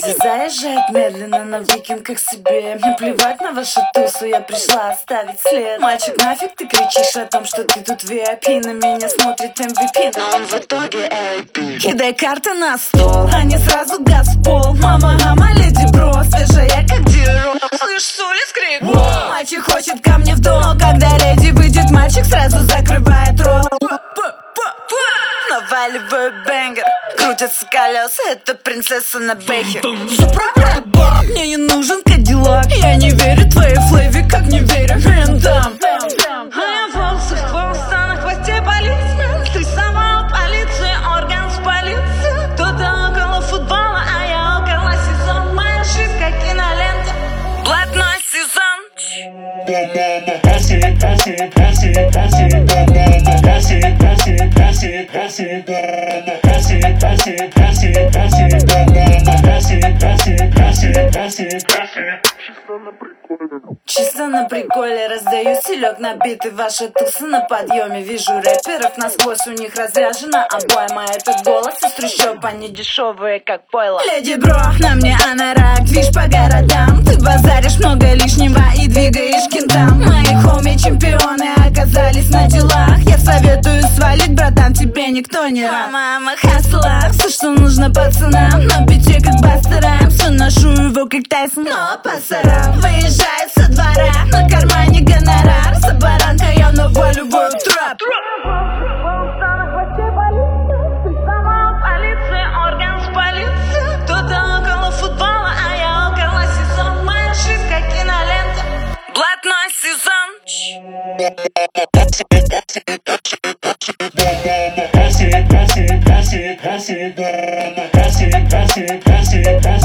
Заезжает медленно на викинг к себе. Мне плевать на вашу тусу, я пришла оставить след. Мальчик, нафиг ты кричишь о том, что ты тут VIP? На меня смотрит MVP, но он в итоге AP. Кидай карты на стол, а не сразу газ в пол. Мама, леди бро, свежая как Диро. Слышь, с улиц крик, мальчик хочет ко мне в дом. Когда леди выйдет, мальчик сразу закрывает рот. Наваливаю бэнгер, крутятся колеса, это принцесса на бэхе. Мне не нужен кадиллак, я не верю твоей флейве, как не верю ментам. А я волосы в хвоста, на хвосте полиция. Ты сама полиция, орган с полицией. Кто-то около футбола, а я около сезон. Моя жизнь как кинолента, блатной сезон. Чисто на приколе, раздаю селек набитый. Ваши тусы на подъеме, вижу рэперов насквозь. У них разряжена обойма. Этот голос из трущоб, они дешевые как пойло. Леди бро, на мне анорак, движ по городам. Ты базаришь много лишнего и двигаешь кентам. Мои хоми чемпионы оказались на делах. Я советую свалить, братан, тебе никто не рад. Мама хасла, все, что нужно пацанам. На бите как бастерам, все ношу его как Тайсон. Но пасарам выезжает со двора, на кармане гонорар. За баранкой я наваливаю трэп. Кто-то около футбола, а я около сезон. Моя жизнь как кинолента, блатной сезон. Pass it,